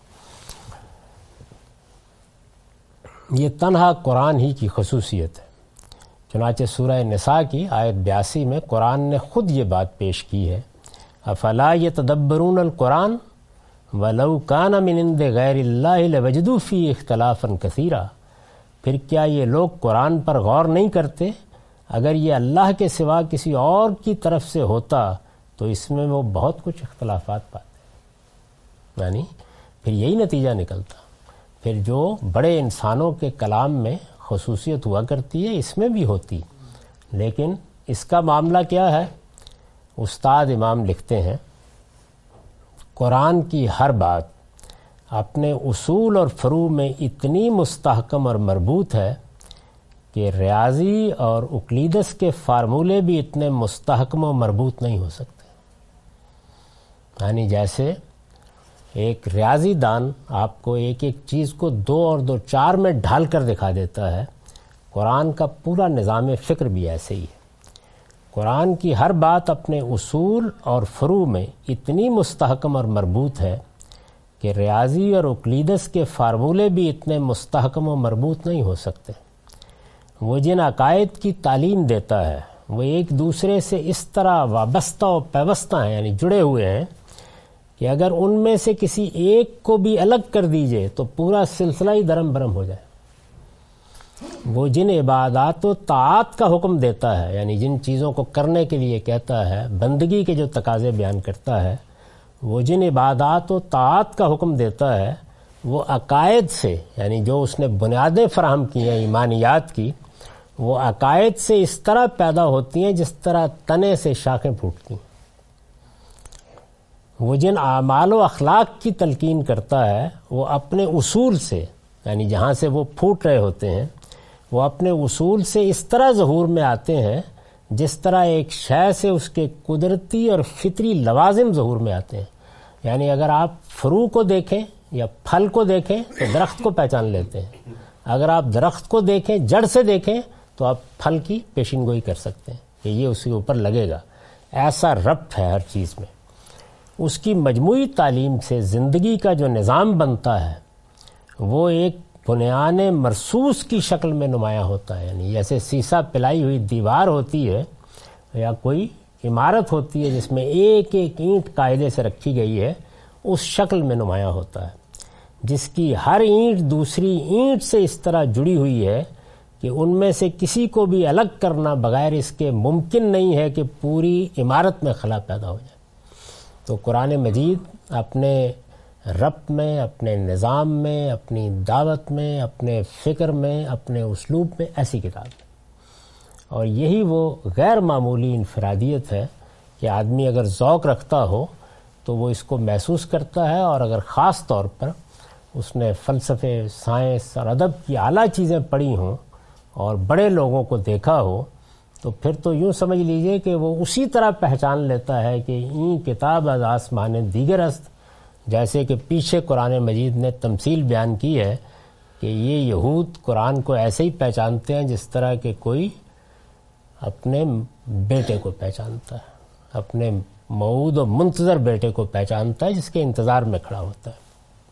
یہ تنہا قرآن ہی کی خصوصیت ہے، چنانچہ سورہ نساء کی آیت بیاسی میں قرآن نے خود یہ بات پیش کی ہے، افلا یتدبرون القرآن ولو کان من عند غیر اللہ لوجدوا فیہ اختلافا کثیرا، پھر کیا یہ لوگ قرآن پر غور نہیں کرتے؟ اگر یہ اللہ کے سوا کسی اور کی طرف سے ہوتا تو اس میں وہ بہت کچھ اختلافات پاتے، یعنی پھر یہی نتیجہ نکلتا۔ پھر جو بڑے انسانوں کے کلام میں خصوصیت ہوا کرتی ہے اس میں بھی ہوتی، لیکن اس کا معاملہ کیا ہے؟ استاد امام لکھتے ہیں، قرآن کی ہر بات اپنے اصول اور فروع میں اتنی مستحکم اور مربوط ہے کہ ریاضی اور اقلیدس کے فارمولے بھی اتنے مستحکم و مربوط نہیں ہو سکتے، یعنی جیسے ایک ریاضی دان آپ کو ایک ایک چیز کو دو اور دو چار میں ڈھال کر دکھا دیتا ہے، قرآن کا پورا نظام فکر بھی ایسے ہی ہے۔ قرآن کی ہر بات اپنے اصول اور فروع میں اتنی مستحکم اور مربوط ہے کہ ریاضی اور اوکلیدس کے فارمولے بھی اتنے مستحکم و مربوط نہیں ہو سکتے. وہ جن عقائد کی تعلیم دیتا ہے وہ ایک دوسرے سے اس طرح وابستہ و پیوستہ ہیں، یعنی جڑے ہوئے ہیں، کہ اگر ان میں سے کسی ایک کو بھی الگ کر دیجئے تو پورا سلسلہ ہی درم برم ہو جائے. وہ جن عبادات و طاعت کا حکم دیتا ہے، یعنی جن چیزوں کو کرنے کے لیے کہتا ہے، بندگی کے جو تقاضے بیان کرتا ہے، وہ جن عبادات و طاعت کا حکم دیتا ہے وہ عقائد سے، یعنی جو اس نے بنیادیں فراہم کی ہیں ایمانیات کی، وہ عقائد سے اس طرح پیدا ہوتی ہیں جس طرح تنے سے شاخیں پھوٹتی ہیں. وہ جن اعمال و اخلاق کی تلقین کرتا ہے وہ اپنے اصول سے، یعنی جہاں سے وہ پھوٹ رہے ہوتے ہیں، وہ اپنے اصول سے اس طرح ظہور میں آتے ہیں جس طرح ایک شے سے اس کے قدرتی اور فطری لوازم ظہور میں آتے ہیں. یعنی اگر آپ فرو کو دیکھیں یا پھل کو دیکھیں تو درخت کو پہچان لیتے ہیں، اگر آپ درخت کو دیکھیں، جڑ سے دیکھیں، تو آپ پھل کی پیشین گوئی کر سکتے ہیں کہ یہ اس کے اوپر لگے گا. ایسا ربط ہے ہر چیز میں. اس کی مجموعی تعلیم سے زندگی کا جو نظام بنتا ہے وہ ایک بنیان مرصوص کی شکل میں نمایاں ہوتا ہے. یعنی جیسے سیسا پلائی ہوئی دیوار ہوتی ہے یا کوئی عمارت ہوتی ہے جس میں ایک ایک اینٹ قاعدے سے رکھی گئی ہے، اس شکل میں نمایاں ہوتا ہے، جس کی ہر اینٹ دوسری اینٹ سے اس طرح جڑی ہوئی ہے کہ ان میں سے کسی کو بھی الگ کرنا بغیر اس کے ممکن نہیں ہے کہ پوری عمارت میں خلا پیدا ہو جائے. تو قرآن مجید اپنے ربط میں، اپنے نظام میں، اپنی دعوت میں، اپنے فکر میں، اپنے اسلوب میں ایسی کتاب ہے. اور یہی وہ غیر معمولی انفرادیت ہے کہ آدمی اگر ذوق رکھتا ہو تو وہ اس کو محسوس کرتا ہے، اور اگر خاص طور پر اس نے فلسفے، سائنس اور ادب کی اعلیٰ چیزیں پڑھی ہوں اور بڑے لوگوں کو دیکھا ہو تو پھر تو یوں سمجھ لیجئے کہ وہ اسی طرح پہچان لیتا ہے کہ این کتاب از آسمان دیگر است. جیسے کہ پیچھے قرآن مجید نے تمثیل بیان کی ہے کہ یہ یہود قرآن کو ایسے ہی پہچانتے ہیں جس طرح کہ کوئی اپنے بیٹے کو پہچانتا ہے، اپنے موعود و منتظر بیٹے کو پہچانتا ہے جس کے انتظار میں کھڑا ہوتا ہے.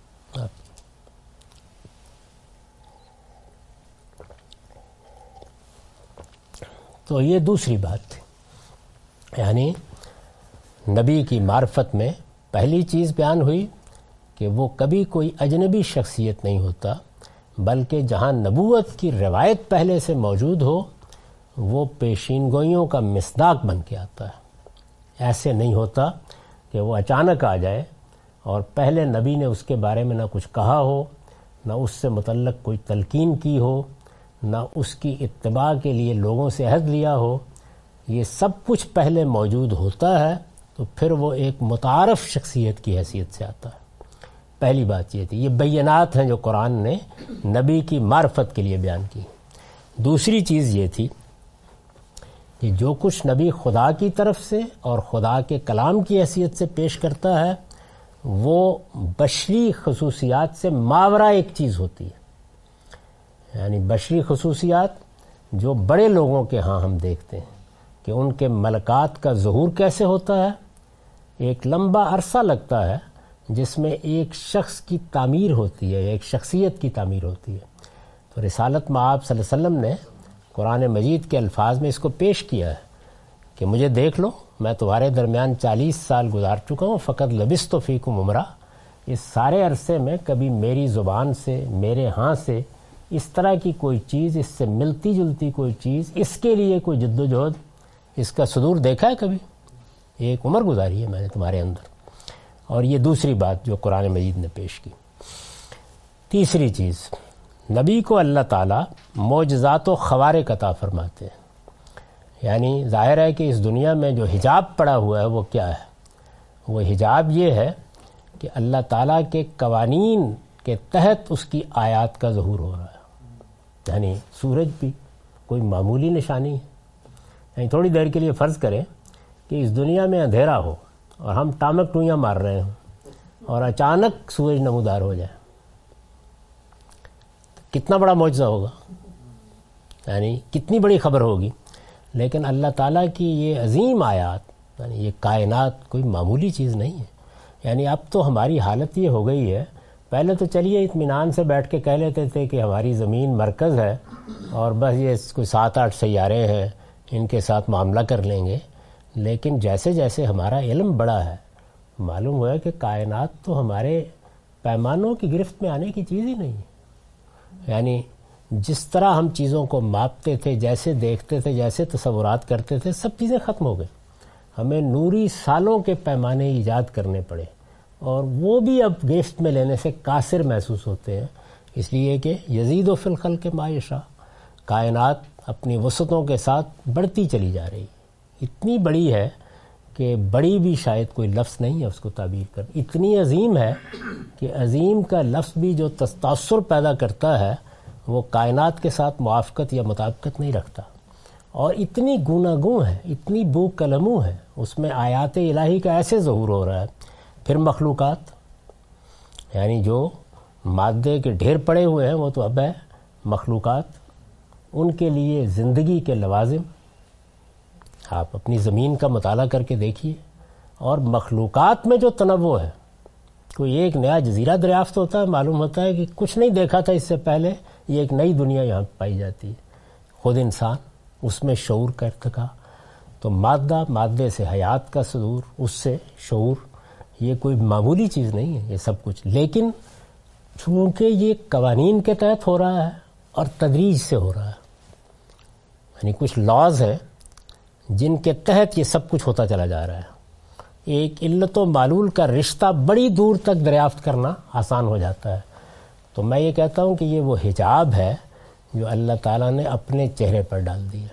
تو یہ دوسری بات تھی. یعنی نبی کی معرفت میں پہلی چیز بیان ہوئی کہ وہ کبھی کوئی اجنبی شخصیت نہیں ہوتا، بلکہ جہاں نبوت کی روایت پہلے سے موجود ہو وہ پیشین گوئیوں کا مصداق بن کے آتا ہے. ایسے نہیں ہوتا کہ وہ اچانک آ جائے اور پہلے نبی نے اس کے بارے میں نہ کچھ کہا ہو، نہ اس سے متعلق کوئی تلقین کی ہو، نہ اس کی اتباع کے لیے لوگوں سے عہد لیا ہو. یہ سب کچھ پہلے موجود ہوتا ہے تو پھر وہ ایک متعارف شخصیت کی حیثیت سے آتا ہے. پہلی بات یہ تھی. یہ بینات ہیں جو قرآن نے نبی کی معرفت کے لیے بیان کی. دوسری چیز یہ تھی کہ جو کچھ نبی خدا کی طرف سے اور خدا کے کلام کی حیثیت سے پیش کرتا ہے وہ بشری خصوصیات سے ماورا ایک چیز ہوتی ہے. یعنی بشری خصوصیات جو بڑے لوگوں کے ہاں ہم دیکھتے ہیں کہ ان کے ملکات کا ظہور کیسے ہوتا ہے. ایک لمبا عرصہ لگتا ہے جس میں ایک شخص کی تعمیر ہوتی ہے، ایک شخصیت کی تعمیر ہوتی ہے. تو رسالت میں آپ صلی اللہ علیہ وسلم نے قرآن مجید کے الفاظ میں اس کو پیش کیا ہے کہ مجھے دیکھ لو، میں تمہارے درمیان چالیس سال گزار چکا ہوں، فقط لبثت فیکم عمرہ. اس سارے عرصے میں کبھی میری زبان سے، میرے ہاں سے اس طرح کی کوئی چیز، اس سے ملتی جلتی کوئی چیز، اس کے لیے کوئی جد و جہد، اس کا صدور دیکھا ہے کبھی؟ ایک عمر گزاری ہے میں نے تمہارے اندر. اور یہ دوسری بات جو قرآن مجید نے پیش کی. تیسری چیز، نبی کو اللہ تعالیٰ معجزات و خوارق عطا فرماتے ہیں. یعنی ظاہر ہے کہ اس دنیا میں جو حجاب پڑا ہوا ہے وہ کیا ہے؟ وہ حجاب یہ ہے کہ اللہ تعالیٰ کے قوانین کے تحت اس کی آیات کا ظہور ہو رہا ہے. یعنی سورج بھی کوئی معمولی نشانی ہے. یعنی تھوڑی دیر کے لیے فرض کریں کہ اس دنیا میں اندھیرا ہو اور ہم ٹامک ٹوئیاں مار رہے ہوں اور اچانک سورج نمودار ہو جائے، کتنا بڑا معجزہ ہوگا، یعنی کتنی بڑی خبر ہوگی. لیکن اللہ تعالیٰ کی یہ عظیم آیات، یعنی یہ کائنات کوئی معمولی چیز نہیں ہے. یعنی اب تو ہماری حالت یہ ہو گئی ہے، پہلے تو چلیے اطمینان سے بیٹھ کے کہہ لیتے تھے کہ ہماری زمین مرکز ہے اور بس یہ کوئی سات آٹھ سیارے ہیں، ان کے ساتھ معاملہ کر لیں گے. لیکن جیسے جیسے ہمارا علم بڑا ہے، معلوم ہوا کہ کائنات تو ہمارے پیمانوں کی گرفت میں آنے کی چیز ہی نہیں ہے. یعنی جس طرح ہم چیزوں کو ماپتے تھے، جیسے دیکھتے تھے، جیسے تصورات کرتے تھے، سب چیزیں ختم ہو گئی. ہمیں نوری سالوں کے پیمانے ایجاد کرنے پڑے اور وہ بھی اب گرفت میں لینے سے قاصر محسوس ہوتے ہیں، اس لیے کہ یزید و فی الخلق ما یشاء، کائنات اپنی وسعتوں کے ساتھ بڑھتی چلی جا رہی، اتنی بڑی ہے کہ بڑی بھی شاید کوئی لفظ نہیں ہے اس کو تعبیر کر، اتنی عظیم ہے کہ عظیم کا لفظ بھی جو تاثر پیدا کرتا ہے وہ کائنات کے ساتھ موافقت یا مطابقت نہیں رکھتا، اور اتنی گوناگوں ہے، اتنی بو کلموں ہے، اس میں آیات الہی کا ایسے ظہور ہو رہا ہے. پھر مخلوقات، یعنی جو مادے کے ڈھیر پڑے ہوئے ہیں وہ تو اب ہے، مخلوقات، ان کے لیے زندگی کے لوازم. آپ اپنی زمین کا مطالعہ کر کے دیکھیے، اور مخلوقات میں جو تنوع ہے، کوئی ایک نیا جزیرہ دریافت ہوتا ہے، معلوم ہوتا ہے کہ کچھ نہیں دیکھا تھا اس سے پہلے، یہ ایک نئی دنیا یہاں پائی جاتی ہے. خود انسان، اس میں شعور کا ارتقاء. تو مادہ، مادے سے حیات کا صدور، اس سے شعور، یہ کوئی معمولی چیز نہیں ہے یہ سب کچھ. لیکن چونکہ یہ قوانین کے تحت ہو رہا ہے اور تدریج سے ہو رہا ہے، یعنی کچھ لاز ہیں جن کے تحت یہ سب کچھ ہوتا چلا جا رہا ہے. ایک علت و معلول کا رشتہ بڑی دور تک دریافت کرنا آسان ہو جاتا ہے. تو میں یہ کہتا ہوں کہ یہ وہ حجاب ہے جو اللہ تعالیٰ نے اپنے چہرے پر ڈال دیا.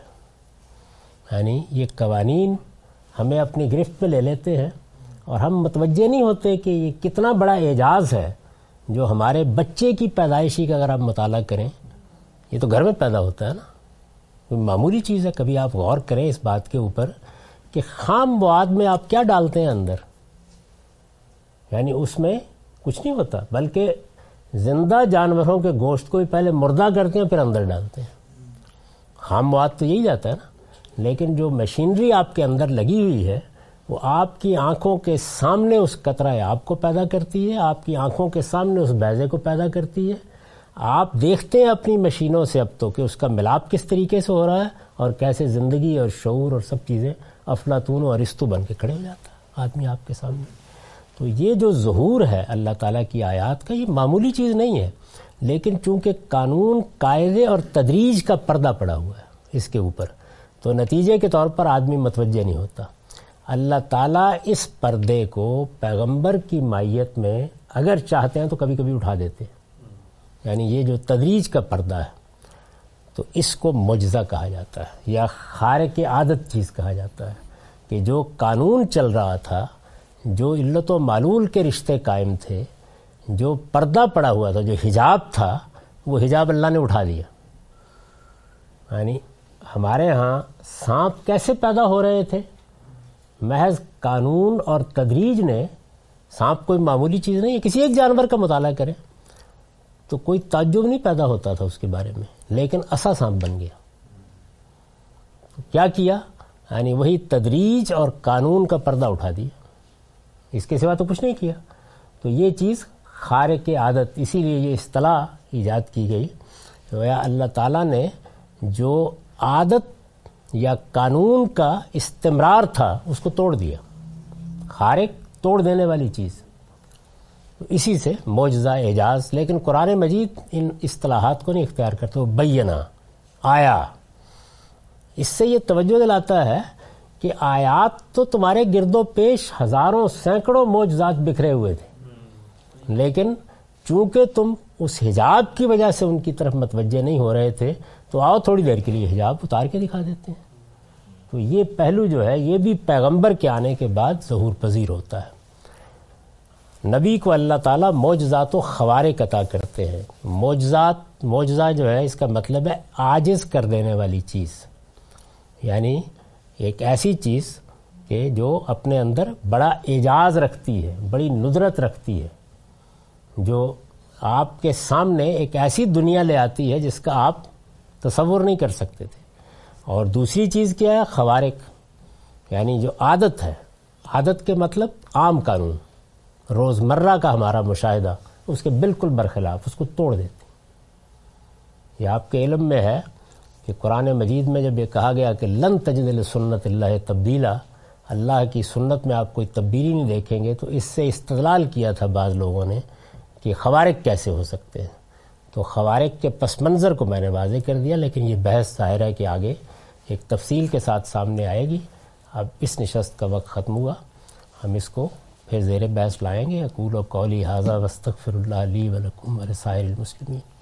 یعنی یہ قوانین ہمیں اپنی گرفت میں لے لیتے ہیں اور ہم متوجہ نہیں ہوتے کہ یہ کتنا بڑا اعجاز ہے جو ہمارے بچے کی پیدائشی کا اگر آپ مطالعہ کریں، یہ تو گھر میں پیدا ہوتا ہے نا، کوئی معمولی چیز ہے. کبھی آپ غور کریں اس بات کے اوپر کہ خام مواد میں آپ کیا ڈالتے ہیں اندر، یعنی اس میں کچھ نہیں ہوتا، بلکہ زندہ جانوروں کے گوشت کو ہی پہلے مردہ کرتے ہیں پھر اندر ڈالتے ہیں. خام مواد تو یہی جاتا ہے نا. لیکن جو مشینری آپ کے اندر لگی ہوئی ہے وہ آپ کی آنکھوں کے سامنے اس قطرہ آب کو پیدا کرتی ہے، آپ کی آنکھوں کے سامنے اس بیضے کو پیدا کرتی ہے. آپ دیکھتے ہیں اپنی مشینوں سے اب تو کہ اس کا ملاپ کس طریقے سے ہو رہا ہے اور کیسے زندگی اور شعور اور سب چیزیں افلاطون اور ارسطو بن کے کھڑے ہو جاتا ہے آدمی آپ کے سامنے. تو یہ جو ظہور ہے اللہ تعالیٰ کی آیات کا، یہ معمولی چیز نہیں ہے. لیکن چونکہ قانون، قاعدے اور تدریج کا پردہ پڑا ہوا ہے اس کے اوپر، تو نتیجے کے طور پر آدمی متوجہ نہیں ہوتا. اللہ تعالیٰ اس پردے کو پیغمبر کی مائیت میں اگر چاہتے ہیں تو کبھی کبھی اٹھا دیتے ہیں. یعنی یہ جو تدریج کا پردہ ہے تو اس کو معجزہ کہا جاتا ہے یا خارق عادت چیز کہا جاتا ہے، کہ جو قانون چل رہا تھا، جو علت و معلول کے رشتے قائم تھے، جو پردہ پڑا ہوا تھا، جو حجاب تھا، وہ حجاب اللہ نے اٹھا دیا. یعنی ہمارے ہاں سانپ کیسے پیدا ہو رہے تھے؟ محض قانون اور تدریج نے. سانپ کوئی معمولی چیز نہیں ہے، کسی ایک جانور کا مطالعہ کریں تو کوئی تعجب نہیں پیدا ہوتا تھا اس کے بارے میں، لیکن ایسا سانپ بن گیا. کیا کیا؟ یعنی وہی تدریج اور قانون کا پردہ اٹھا دیا، اس کے سوا تو کچھ نہیں کیا. تو یہ چیز خارق عادت، اسی لیے یہ اصطلاح ایجاد کی گئی. اللہ تعالیٰ نے جو عادت یا قانون کا استمرار تھا اس کو توڑ دیا. خارق توڑ دینے والی چیز، اسی سے معجزہ، اعجاز. لیکن قرآن مجید ان اصطلاحات کو نہیں اختیار کرتا، وہ بینہ، آیا. اس سے یہ توجہ دلاتا ہے کہ آیات تو تمہارے گرد و پیش ہزاروں سینکڑوں معجزات بکھرے ہوئے تھے، لیکن چونکہ تم اس حجاب کی وجہ سے ان کی طرف متوجہ نہیں ہو رہے تھے تو آؤ تھوڑی دیر کے لیے حجاب اتار کے دکھا دیتے ہیں. تو یہ پہلو جو ہے یہ بھی پیغمبر کے آنے کے بعد ظہور پذیر ہوتا ہے. نبی کو اللہ تعالیٰ معجزات و خوارق عطا کرتے ہیں. معجزات، معجزہ جو ہے اس کا مطلب ہے عاجز کر دینے والی چیز، یعنی ایک ایسی چیز کہ جو اپنے اندر بڑا اعجاز رکھتی ہے، بڑی ندرت رکھتی ہے، جو آپ کے سامنے ایک ایسی دنیا لے آتی ہے جس کا آپ تصور نہیں کر سکتے تھے. اور دوسری چیز کیا ہے؟ خوارق، یعنی جو عادت ہے. عادت کے مطلب عام قانون، روزمرہ کا ہمارا مشاہدہ اس کے بالکل برخلاف، اس کو توڑ دیتے. یہ آپ کے علم میں ہے کہ قرآن مجید میں جب یہ کہا گیا کہ لن تجد لسنت اللہ تبدیلا، اللہ کی سنت میں آپ کوئی تبدیلی نہیں دیکھیں گے، تو اس سے استدلال کیا تھا بعض لوگوں نے کہ خوارج کیسے ہو سکتے ہیں. تو خوارج کے پس منظر کو میں نے واضح کر دیا، لیکن یہ بحث ظاہر ہے کہ آگے ایک تفصیل کے ساتھ سامنے آئے گی. اب اس نشست کا وقت ختم ہوا، ہم اس کو پھر زیر بحث لائیں گے. اقول و قولی ھذا واستغفر اللہ لی ولکم ولسائر المسلمین.